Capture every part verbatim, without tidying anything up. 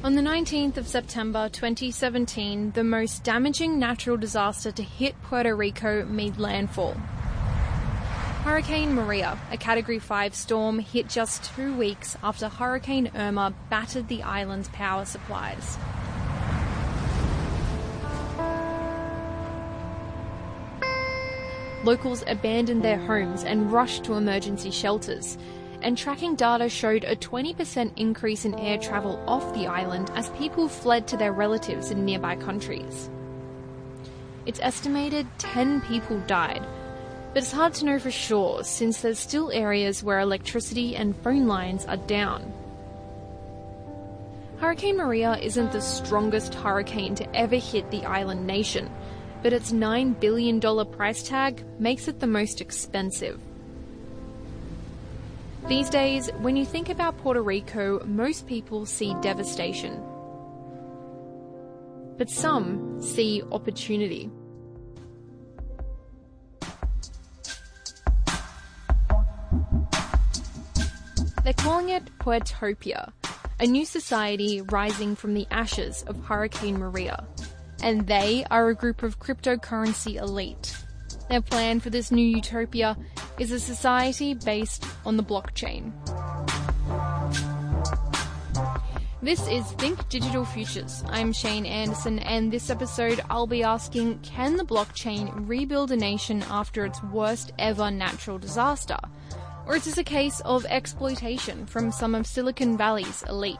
On the nineteenth of September twenty seventeen, the most damaging natural disaster to hit Puerto Rico made landfall. Hurricane Maria, a Category five storm, hit just two weeks after Hurricane Irma battered the island's power supplies. Locals abandoned their homes and rushed to emergency shelters, and tracking data showed a twenty percent increase in air travel off the island as people fled to their relatives in nearby countries. It's estimated ten people died, but it's hard to know for sure since there's still areas where electricity and phone lines are down. Hurricane Maria isn't the strongest hurricane to ever hit the island nation, but its nine billion dollars price tag makes it the most expensive. These days, when you think about Puerto Rico, most people see devastation. But some see opportunity. They're calling it Puertopia, a new society rising from the ashes of Hurricane Maria. And they are a group of cryptocurrency elite. Their plan for this new utopia is a society based on the blockchain. This is Think Digital Futures. I'm Shane Anderson, and this episode I'll be asking, can the blockchain rebuild a nation after its worst ever natural disaster? Or is this a case of exploitation from some of Silicon Valley's elite?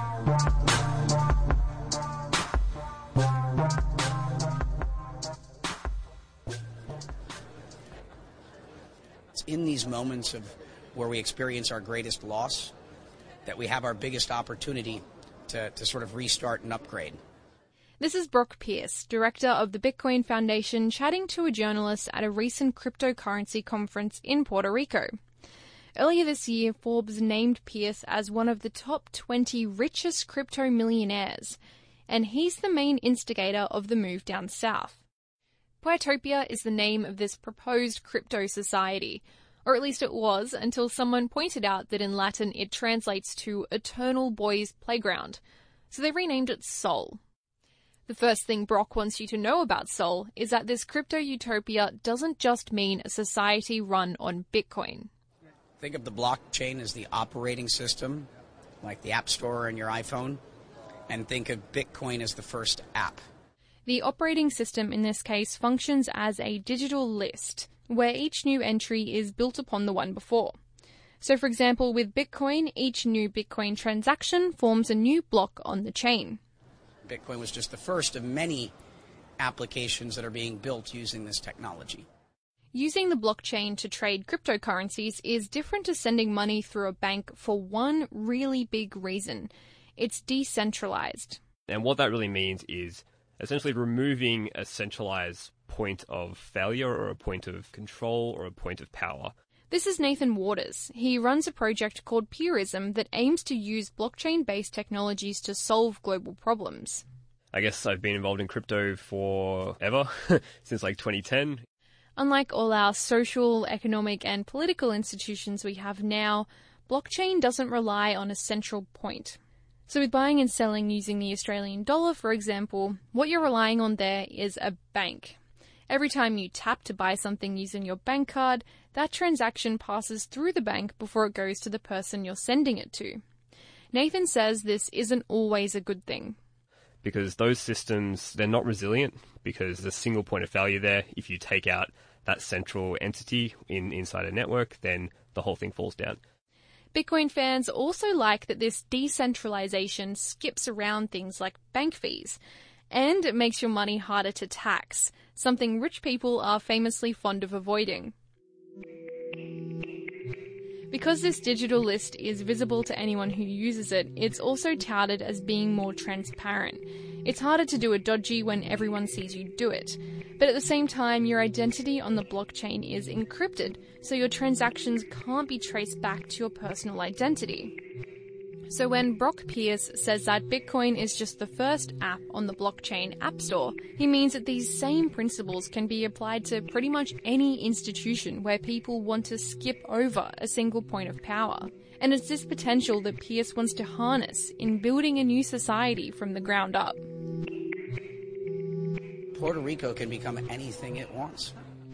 In these moments of where we experience our greatest loss, that we have our biggest opportunity to, to sort of restart and upgrade. This is Brock Pierce, director of the Bitcoin Foundation, chatting to a journalist at a recent cryptocurrency conference in Puerto Rico. Earlier this year, Forbes named Pierce as one of the top twenty richest crypto millionaires, and he's the main instigator of the move down south. Puertopia is the name of this proposed crypto society, or at least it was until someone pointed out that in Latin it translates to Eternal Boys Playground, so they renamed it Sol. The first thing Brock wants you to know about Sol is that this crypto utopia doesn't just mean a society run on Bitcoin. Think of the blockchain as the operating system, like the App Store on your iPhone, and think of Bitcoin as the first app. The operating system in this case functions as a digital list, where each new entry is built upon the one before. So for example, with Bitcoin, each new Bitcoin transaction forms a new block on the chain. Bitcoin was just the first of many applications that are being built using this technology. Using the blockchain to trade cryptocurrencies is different to sending money through a bank for one really big reason. It's decentralized. And what that really means is essentially removing a centralized point of failure or a point of control or a point of power. This is Nathan Waters. He runs a project called Purism that aims to use blockchain-based technologies to solve global problems. I guess I've been involved in crypto forever, since like twenty ten. Unlike all our social, economic and political institutions we have now, blockchain doesn't rely on a central point. So with buying and selling using the Australian dollar, for example, what you're relying on there is a bank. Every time you tap to buy something using your bank card, that transaction passes through the bank before it goes to the person you're sending it to. Nathan says this isn't always a good thing. Because those systems, they're not resilient because there's a single point of failure there. If you take out that central entity in inside a network, then the whole thing falls down. Bitcoin fans also like that this decentralization skips around things like bank fees, and it makes your money harder to tax, something rich people are famously fond of avoiding. Because this digital list is visible to anyone who uses it, it's also touted as being more transparent. It's harder to do a dodgy when everyone sees you do it. But at the same time, your identity on the blockchain is encrypted, so your transactions can't be traced back to your personal identity. So when Brock Pierce says that Bitcoin is just the first app on the blockchain app store, he means that these same principles can be applied to pretty much any institution where people want to skip over a single point of power. And it's this potential that Pierce wants to harness in building a new society from the ground up. Puerto Rico can become anything it wants.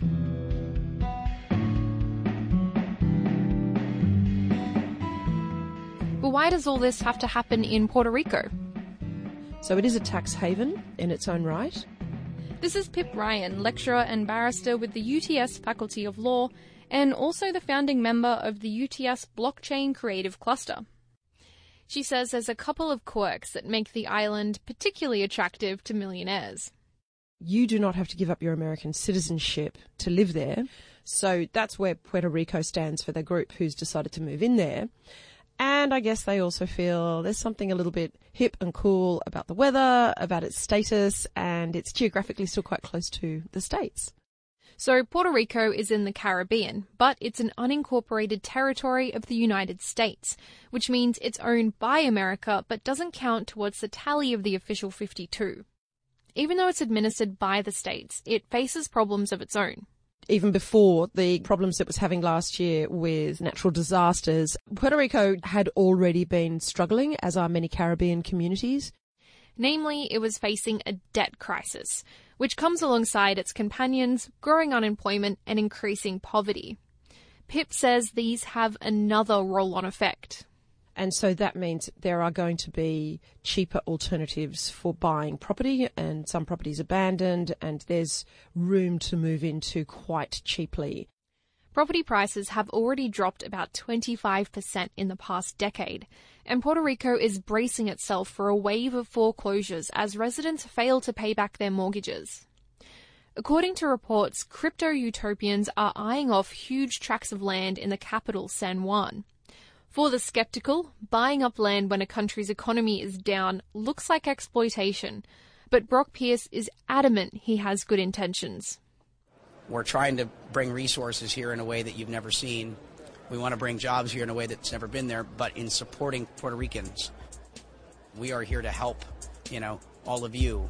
But why does all this have to happen in Puerto Rico? So it is a tax haven in its own right. This is Pip Ryan, lecturer and barrister with the U T S Faculty of Law, and also the founding member of the U T S Blockchain Creative Cluster. She says there's a couple of quirks that make the island particularly attractive to millionaires. You do not have to give up your American citizenship to live there. So that's where Puerto Rico stands for the group who's decided to move in there. And I guess they also feel there's something a little bit hip and cool about the weather, about its status, and it's geographically still quite close to the States. So Puerto Rico is in the Caribbean, but it's an unincorporated territory of the United States, which means it's owned by America but doesn't count towards the tally of the official fifty-two. Even though it's administered by the states, it faces problems of its own. Even before the problems it was having last year with natural disasters, Puerto Rico had already been struggling, as are many Caribbean communities. Namely, it was facing a debt crisis, which comes alongside its companions, growing unemployment and increasing poverty. Pip says these have another roll-on effect. And so that means there are going to be cheaper alternatives for buying property, and some properties abandoned, and there's room to move into quite cheaply. Property prices have already dropped about twenty-five percent in the past decade, and Puerto Rico is bracing itself for a wave of foreclosures as residents fail to pay back their mortgages. According to reports, crypto utopians are eyeing off huge tracts of land in the capital, San Juan. For the skeptical, buying up land when a country's economy is down looks like exploitation, but Brock Pierce is adamant he has good intentions. We're trying to bring resources here in a way that you've never seen. We want to bring jobs here in a way that's never been there, but in supporting Puerto Ricans. We are here to help, you know, all of you.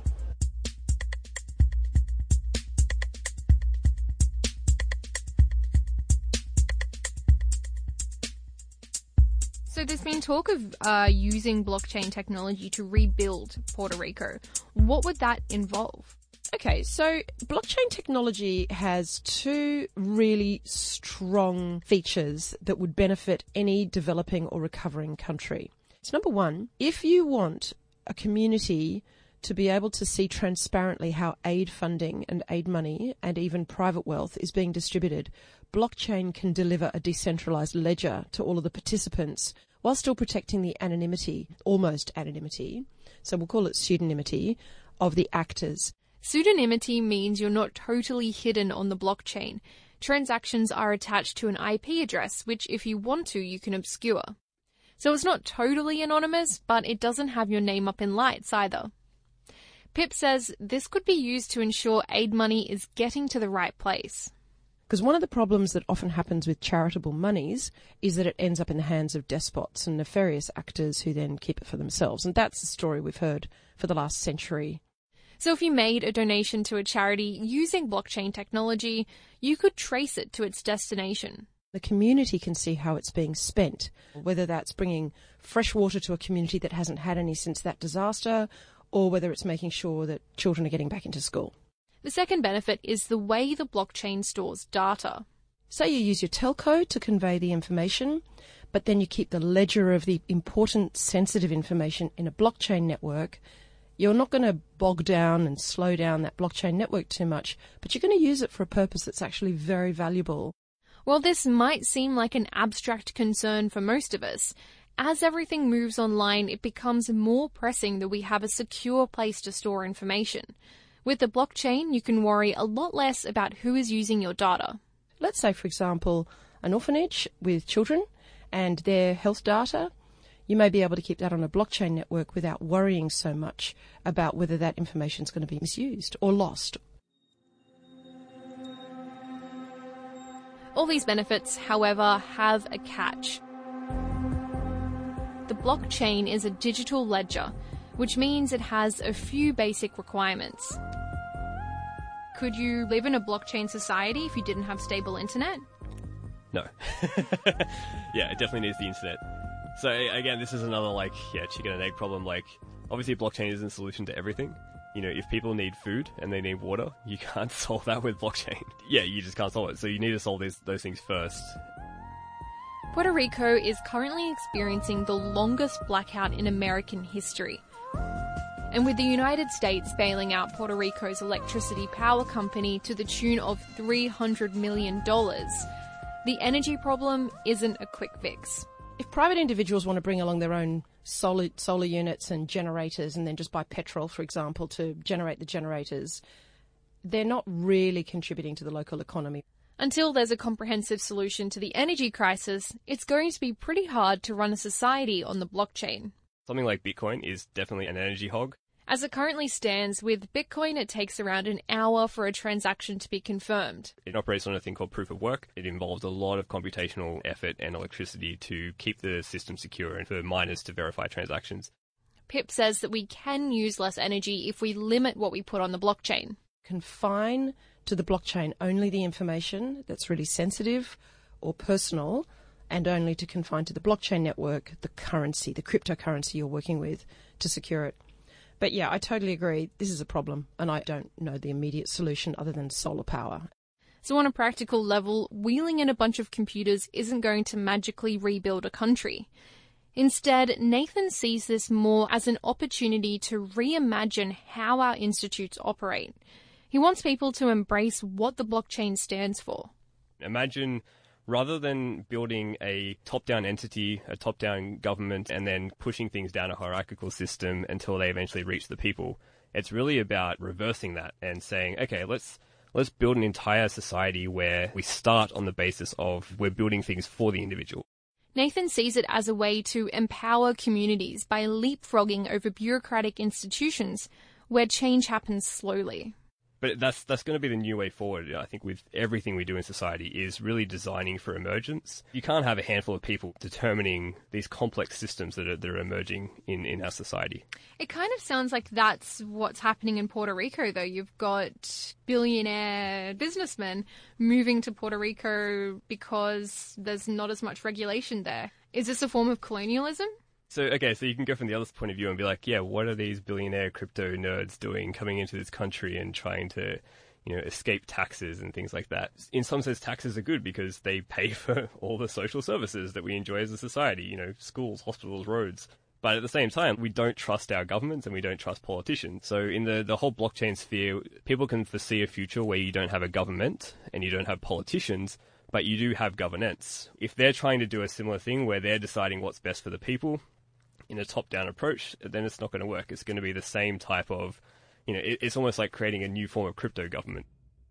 So there's been talk of uh, using blockchain technology to rebuild Puerto Rico. What would that involve? Okay, so blockchain technology has two really strong features that would benefit any developing or recovering country. It's number one, if you want a community to be able to see transparently how aid funding and aid money and even private wealth is being distributed, blockchain can deliver a decentralized ledger to all of the participants while still protecting the anonymity, almost anonymity, so we'll call it pseudonymity, of the actors. Pseudonymity means you're not totally hidden on the blockchain. Transactions are attached to an I P address, which if you want to, you can obscure. So it's not totally anonymous, but it doesn't have your name up in lights either. Pip says this could be used to ensure aid money is getting to the right place. Because one of the problems that often happens with charitable monies is that it ends up in the hands of despots and nefarious actors who then keep it for themselves. And that's the story we've heard for the last century. So if you made a donation to a charity using blockchain technology, you could trace it to its destination. The community can see how it's being spent, whether that's bringing fresh water to a community that hasn't had any since that disaster, or whether it's making sure that children are getting back into school. The second benefit is the way the blockchain stores data. Say you use your telco to convey the information, but then you keep the ledger of the important sensitive information in a blockchain network. You're not going to bog down and slow down that blockchain network too much, but you're going to use it for a purpose that's actually very valuable. While this might seem like an abstract concern for most of us, as everything moves online, it becomes more pressing that we have a secure place to store information. With the blockchain, you can worry a lot less about who is using your data. Let's say, for example, an orphanage with children and their health data. You may be able to keep that on a blockchain network without worrying so much about whether that information is going to be misused or lost. All these benefits, however, have a catch. the blockchain is a digital ledger, which means it has a few basic requirements. Could you live in a blockchain society if you didn't have stable internet? No. Yeah, it definitely needs the internet. So again, this is another like, yeah, chicken and egg problem. Like, obviously blockchain isn't a solution to everything. You know, if people need food and they need water, you can't solve that with blockchain. Yeah, you just can't solve it. So you need to solve these, those things first. Puerto Rico is currently experiencing the longest blackout in American history. And with the United States bailing out Puerto Rico's electricity power company to the tune of three hundred million dollars, the energy problem isn't a quick fix. If private individuals want to bring along their own solar, solar units and generators and then just buy petrol, for example, to generate the generators, they're not really contributing to the local economy. Until there's a comprehensive solution to the energy crisis, it's going to be pretty hard to run a society on the blockchain. Something like Bitcoin is definitely an energy hog. As it currently stands, with Bitcoin it takes around an hour for a transaction to be confirmed. It operates on a thing called proof of work. It involves a lot of computational effort and electricity to keep the system secure and for miners to verify transactions. Pip says that we can use less energy if we limit what we put on the blockchain. Confine to the blockchain only the information that's really sensitive or personal, and only to confine to the blockchain network the currency, the cryptocurrency you're working with to secure it. But yeah, I totally agree. This is a problem, and I don't know the immediate solution other than solar power. So on a practical level, wheeling in a bunch of computers isn't going to magically rebuild a country. Instead, Nathan sees this more as an opportunity to reimagine how our institutes operate. He wants people to embrace what the blockchain stands for. Imagine, rather than building a top-down entity, a top-down government, and then pushing things down a hierarchical system until they eventually reach the people, it's really about reversing that and saying, okay, let's let's build an entire society where we start on the basis of we're building things for the individual. Nathan sees it as a way to empower communities by leapfrogging over bureaucratic institutions where change happens slowly. But that's that's going to be the new way forward, I think, with everything we do in society, is really designing for emergence. You can't have a handful of people determining these complex systems that are, that are emerging in, in our society. It kind of sounds like that's what's happening in Puerto Rico, though. You've got billionaire businessmen moving to Puerto Rico because there's not as much regulation there. Is this a form of colonialism? So, okay, so you can go from the other point of view and be like, yeah, what are these billionaire crypto nerds doing coming into this country and trying to, you know, escape taxes and things like that? In some sense, taxes are good because they pay for all the social services that we enjoy as a society, you know, schools, hospitals, roads. But at the same time, we don't trust our governments and we don't trust politicians. So in the, the whole blockchain sphere, people can foresee a future where you don't have a government and you don't have politicians, but you do have governance. If they're trying to do a similar thing where they're deciding what's best for the people in a top-down approach, then it's not going to work. It's going to be the same type of, you know, it, it's almost like creating a new form of crypto government.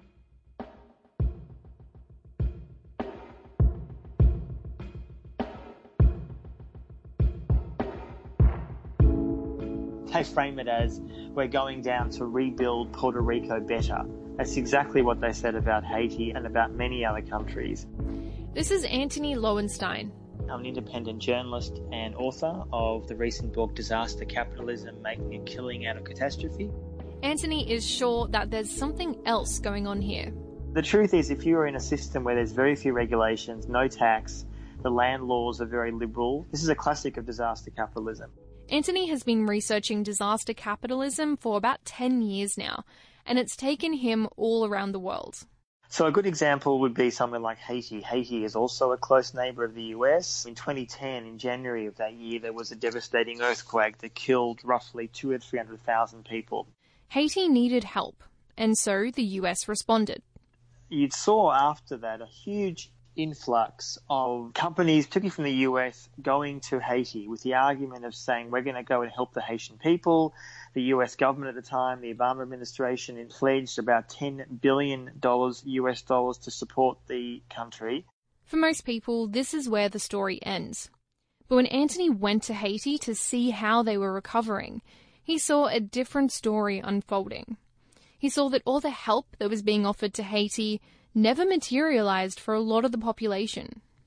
They frame it as, we're going down to rebuild Puerto Rico better. That's exactly what they said about Haiti and about many other countries. This is Anthony Lowenstein. I'm an independent journalist and author of the recent book Disaster Capitalism, Making a Killing Out of Catastrophe. Anthony is sure that there's something else going on here. The truth is, if you are in a system where there's very few regulations, no tax, the land laws are very liberal, this is a classic of disaster capitalism. Anthony has been researching disaster capitalism for about ten years now, and it's taken him all around the world. So a good example would be somewhere like Haiti. Haiti is also a close neighbour of the U S. In twenty ten, in January of that year, there was a devastating earthquake that killed roughly two or three hundred thousand people. Haiti needed help, and so the U S responded. You saw after that a huge influx of companies, particularly from the U S, going to Haiti with the argument of saying, we're going to go and help the Haitian people. The U S government at the time, the Obama administration, pledged about ten billion dollars U S dollars to support the country. For most people, this is where the story ends. But when Anthony went to Haiti to see how they were recovering, he saw a different story unfolding. He saw that all the help that was being offered to Haiti never materialized for a lot of the population.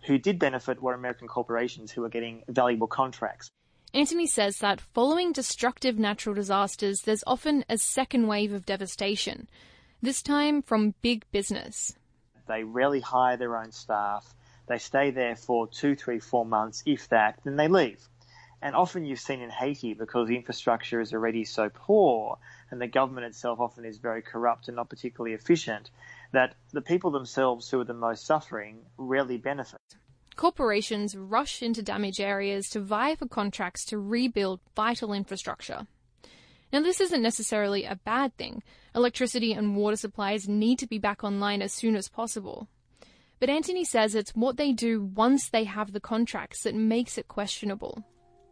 who did benefit were American corporations who were getting valuable contracts. Antony says that following destructive natural disasters, there's often a second wave of devastation, this time from big business. They rarely hire their own staff. They stay there for two, three, four months, if that, then they leave. And often you've seen in Haiti, because the infrastructure is already so poor and the government itself often is very corrupt and not particularly efficient, that the people themselves who are the most suffering rarely benefit. Corporations rush into damaged areas to vie for contracts to rebuild vital infrastructure. Now, this isn't necessarily a bad thing. Electricity and water supplies need to be back online as soon as possible. But Antony says it's what they do once they have the contracts that makes it questionable.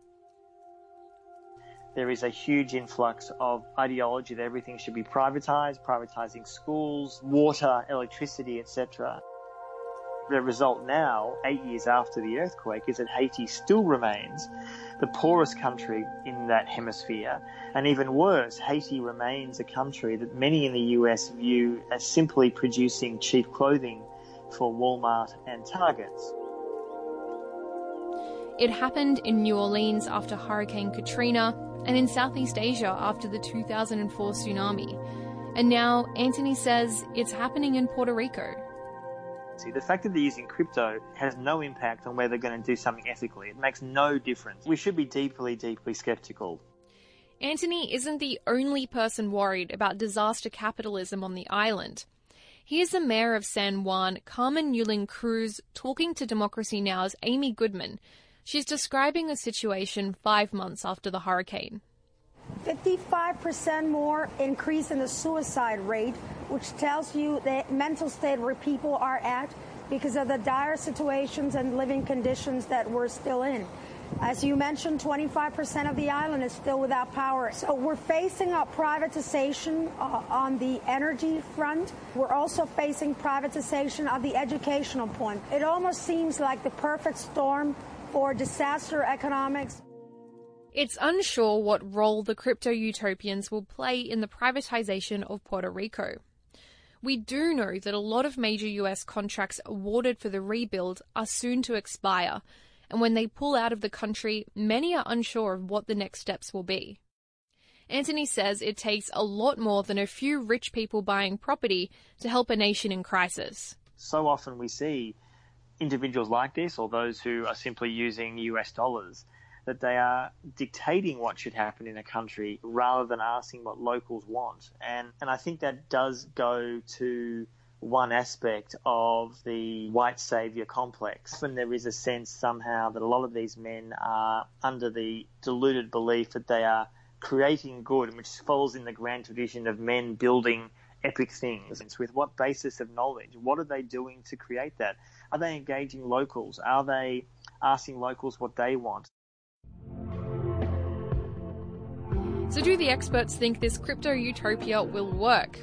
There is a huge influx of ideology that everything should be privatised, privatising schools, water, electricity, et cetera. The result now, eight years after the earthquake, is that Haiti still remains the poorest country in that hemisphere. And even worse, Haiti remains a country that many in the U S view as simply producing cheap clothing for Walmart and Targets. It happened in New Orleans after Hurricane Katrina and in Southeast Asia after the two thousand four tsunami. And now Antony says it's happening in Puerto Rico. The fact that they're using crypto has no impact on whether they're going to do something ethically. It makes no difference. We should be deeply, deeply skeptical. Antony isn't the only person worried about disaster capitalism on the island. Here's the mayor of San Juan, Carmen Yulín Cruz, talking to Democracy Now!'s Amy Goodman. She's describing the situation five months after the hurricane. fifty-five percent more increase in the suicide rate, which tells you the mental state where people are at because of the dire situations and living conditions that we're still in. As you mentioned, twenty-five percent of the island is still without power. So we're facing a privatization uh, on the energy front. We're also facing privatization of the educational point. It almost seems like the perfect storm for disaster economics. It's unsure what role the crypto utopians will play in the privatization of Puerto Rico. We do know that a lot of major U S contracts awarded for the rebuild are soon to expire, and when they pull out of the country, many are unsure of what the next steps will be. Antony says it takes a lot more than a few rich people buying property to help a nation in crisis. So often we see individuals like this, or those who are simply using U S dollars, that they are dictating what should happen in a country rather than asking what locals want. And and I think that does go to one aspect of the white saviour complex. Often there is a sense somehow that a lot of these men are under the deluded belief that they are creating good, which falls in the grand tradition of men building epic things. It's with what basis of knowledge? What are they doing to create that? Are they engaging locals? Are they asking locals what they want? So do the experts think this crypto utopia will work?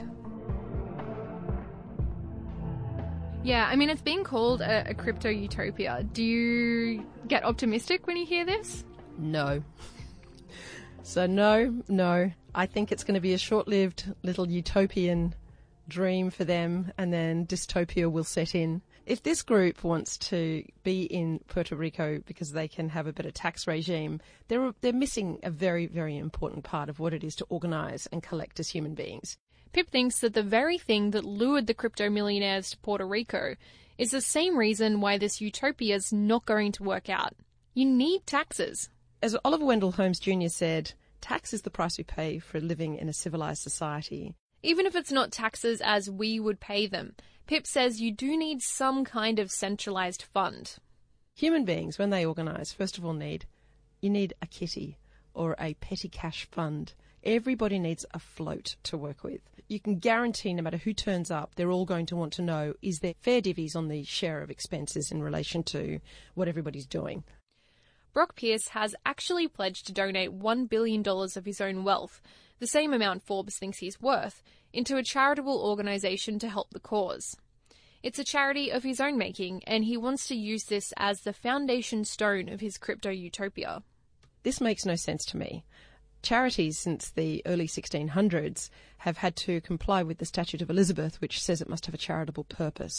Yeah, I mean, it's being called a, a crypto utopia. Do you get optimistic when you hear this? No. So no, no. I think it's going to be a short-lived little utopian dream for them, and then dystopia will set in. If this group wants to be in Puerto Rico because they can have a better tax regime, they're they're missing a very, very important part of what it is to organise and collect as human beings. Pip thinks that the very thing that lured the crypto millionaires to Puerto Rico is the same reason why this utopia is not going to work out. You need taxes. As Oliver Wendell Holmes Junior said, tax is the price we pay for living in a civilised society. Even if it's not taxes as we would pay them, Pip says you do need some kind of centralised fund. Human beings, when they organise, first of all need, you need a kitty or a petty cash fund. Everybody needs a float to work with. You can guarantee no matter who turns up, they're all going to want to know, is there fair divvies on the share of expenses in relation to what everybody's doing? Brock Pierce has actually pledged to donate one billion dollars of his own wealth, the same amount Forbes thinks he's worth, into a charitable organisation to help the cause. It's a charity of his own making, and he wants to use this as the foundation stone of his crypto utopia. This makes no sense to me. Charities since the early sixteen hundreds have had to comply with the Statute of Elizabeth, which says it must have a charitable purpose.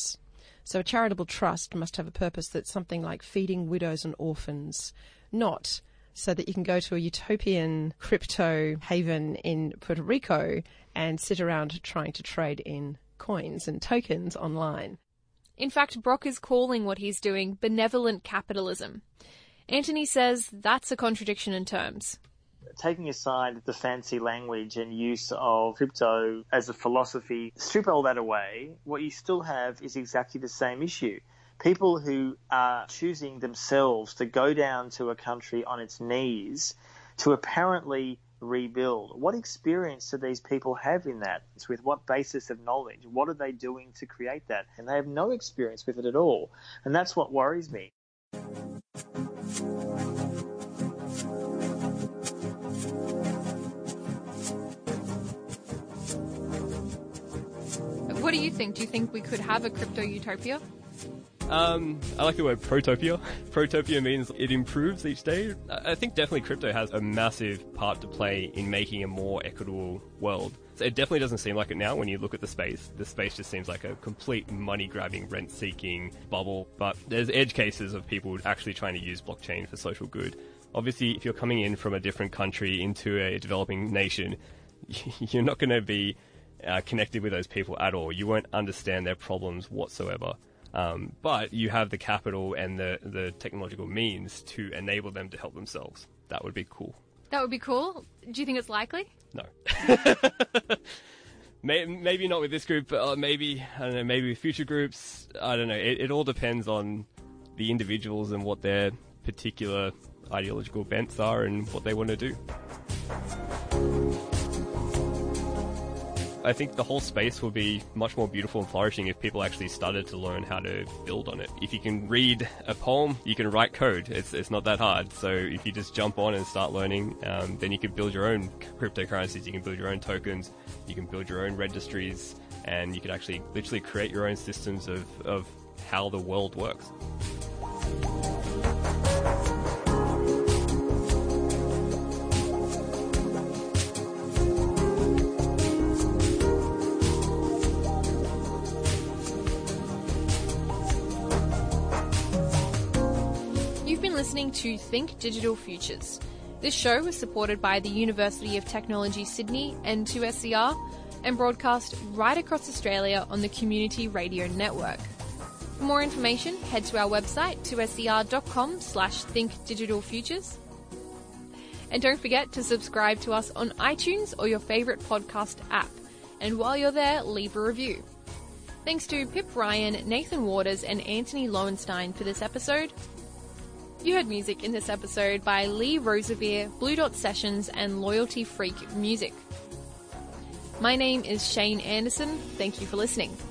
So a charitable trust must have a purpose that's something like feeding widows and orphans, not so that you can go to a utopian crypto haven in Puerto Rico and sit around trying to trade in coins and tokens online. In fact, Brock is calling what he's doing benevolent capitalism. Anthony says that's a contradiction in terms. Taking aside the fancy language and use of crypto as a philosophy, strip all that away, what you still have is exactly the same issue. People who are choosing themselves to go down to a country on its knees to apparently rebuild. What experience do these people have in that? It's with what basis of knowledge? What are they doing to create that? And they have no experience with it at all. And that's what worries me. What do you think? Do you think we could have a crypto utopia? Um, I like the word protopia. Protopia means it improves each day. I think definitely crypto has a massive part to play in making a more equitable world. So it definitely doesn't seem like it now when you look at the space. The space just seems like a complete money-grabbing, rent-seeking bubble. But there's edge cases of people actually trying to use blockchain for social good. Obviously, if you're coming in from a different country into a developing nation, you're not going to be uh, connected with those people at all. You won't understand their problems whatsoever. Um, but you have the capital and the, the technological means to enable them to help themselves. That would be cool. That would be cool. Do you think it's likely? No. Maybe not with this group, but uh, maybe, I don't know, maybe with future groups. I don't know. It, it all depends on the individuals and what their particular ideological bents are and what they want to do. I think the whole space will be much more beautiful and flourishing if people actually started to learn how to build on it. If you can read a poem, you can write code. It's it's not that hard. So if you just jump on and start learning, um, then you can build your own cryptocurrencies, you can build your own tokens, you can build your own registries, and you can actually literally create your own systems of, of how the world works. Listening to Think Digital Futures. This show is supported by the University of Technology Sydney and two S C R and broadcast right across Australia on the Community Radio Network. For more information, head to our website two s c r dot com slash think digital futures. And don't forget to subscribe to us on iTunes or your favourite podcast app. And while you're there, leave a review. Thanks to Pip Ryan, Nathan Waters and Anthony Lowenstein for this episode. You heard music in this episode by Lee Rosevere, Blue Dot Sessions and Loyalty Freak Music. My name is Shane Anderson. Thank you for listening.